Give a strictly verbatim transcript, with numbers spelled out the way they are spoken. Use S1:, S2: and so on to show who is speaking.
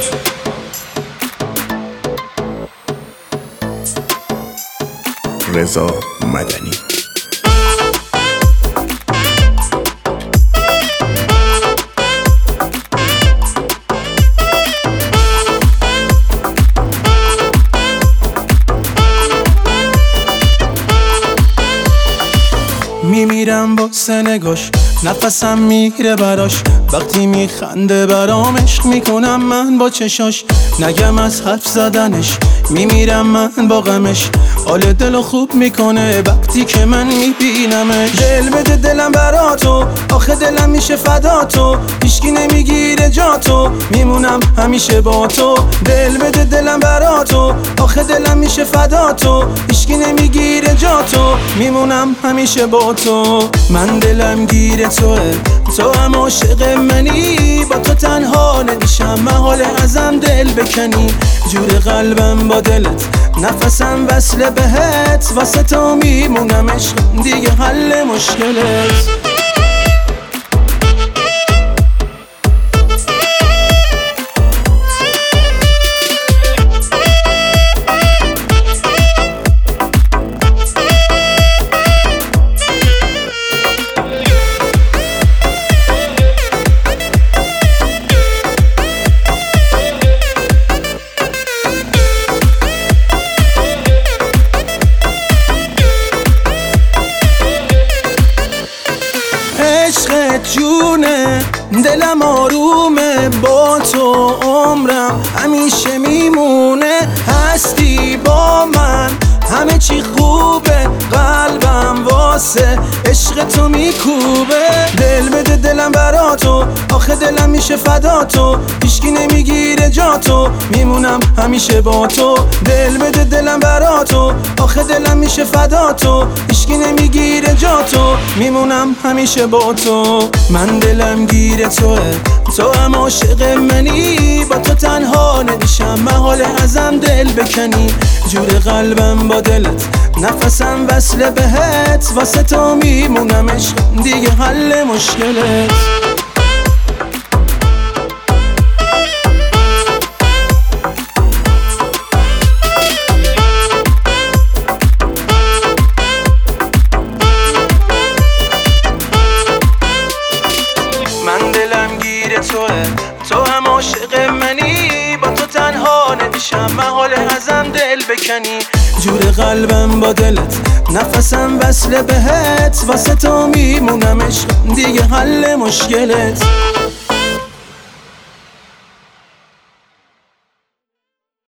S1: رضا مدنی.
S2: میمیرم با سنگاش، نفسم میره براش، وقتی میخنده برام عشق میکنم من با چشاش. نگم از حرف زدنش، میمیرم من با غمش، حال دلو خوب میکنه وقتی که من میبینمش. دل بده دلم براتو، آخه دلم میشه فداتو، هیچکی نمیگیره جاتو، میمونم همیشه با تو. دل بده دلم براتو، آخه دلم میشه فداتو، هیچکی نمیگیره جاتو، میمونم همیشه با تو. من دلم گیره توه، تو هم عاشق منی، با تو تنها نمیشم محال ازم دل بکنی. جور قلبم با دلت، نفسم وصله بهت، واسه تو میمونم عشق دیگه حل مشکلت. عشقت جونه، دلم آرومه، با تو عمرم همیشه میمونه. هستی با من، همه چی خوبه، قلبم واسه عشق تو میکوبه. دل بده دلم براتو، آخه دلم میشه فداتو، هیچکی نمیگیره جاتو، میمونم همیشه با تو. دل بده دلم براتو، آخه دلم میشه فداتو، هیچکی نمیگیره جاتو، میمونم همیشه با تو. من دلم گیره توه، تو هم عاشق منی، با تو تنها نمیشم محال ازم دل بکنی. جور قلبم با دلت، نفسم وصله بهت، واسه تو میمونم عشق دیگه حل مشکلت. من دلم گیره توه، تو هم عاشق منی، با تو تنها نمیشم محال ازم دل بکنی. جور قلبم با دلت، نفسم وصله بهت، واسه تو میمونم عشق دیگه حل مشکلت.